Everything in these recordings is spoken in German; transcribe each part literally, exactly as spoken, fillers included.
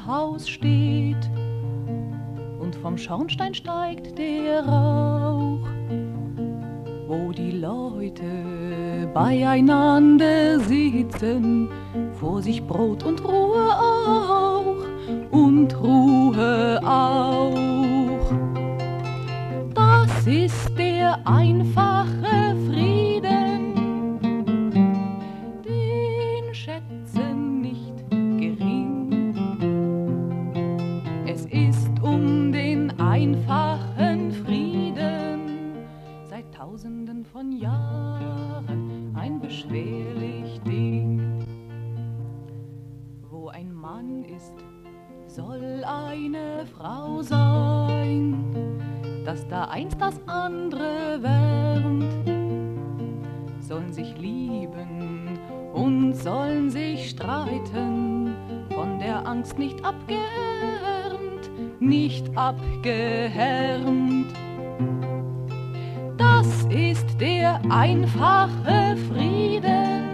ein Haus steht und vom Schornstein steigt der Rauch, wo die Leute beieinander sitzen, vor sich Brot und Ruhe auch, und Ruhe auch. Das ist der einfache Frieden, den schätzen nicht gering. Es ist um den einfachen Frieden seit Tausenden von Jahren ein beschwerlich Ding. Wo ein Mann ist, soll eine Frau sein, dass da eins das andere wärmt, sollen sich lieben und sollen sich streiten, von der Angst nicht abgehärmt, nicht abgehärmt. Das ist der einfache Frieden,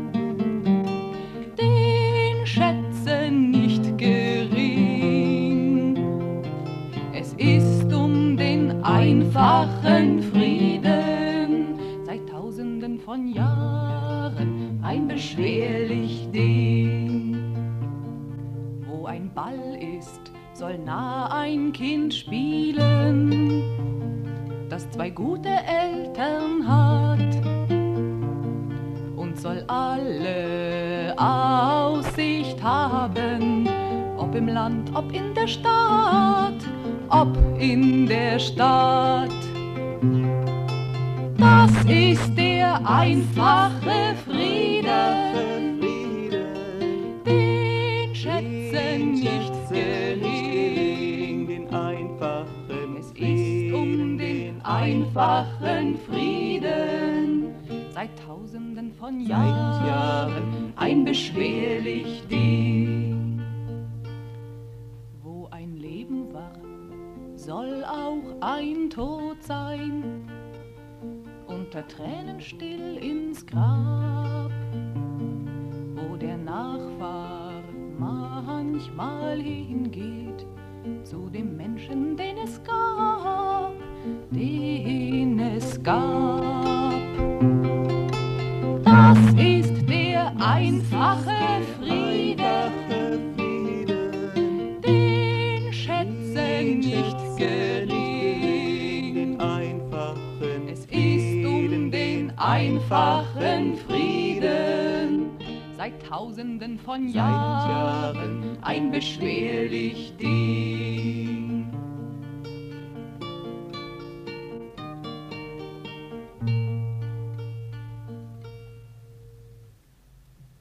den schätzen nicht gering. Es ist um den einfachen Frieden seit Tausenden von Jahren ein beschwerlich Ding. Wo ein Ball ist, soll nah ein Kind spielen, das zwei gute Eltern hat, und soll alle Aussicht haben, ob im Land, ob in der Stadt, ob in der Stadt. Das ist der einfache Frieden, den schätzen nicht gering. Den einfachen Es ist um den einfachen Frieden seit Tausenden von Jahren, Jahren ein beschwerlich Ding. Wo ein Leben war, soll auch ein Tod sein, unter Tränen still ins Grab, wo der Nachfahr manchmal hingeht zu dem Menschen, den es gab, den es gab. Das ist der einfache Frieden, den schätzen nicht gering. Den einfachen Es ist um den einfachen Frieden seit Tausenden von Jahren ein beschwerlich Ding.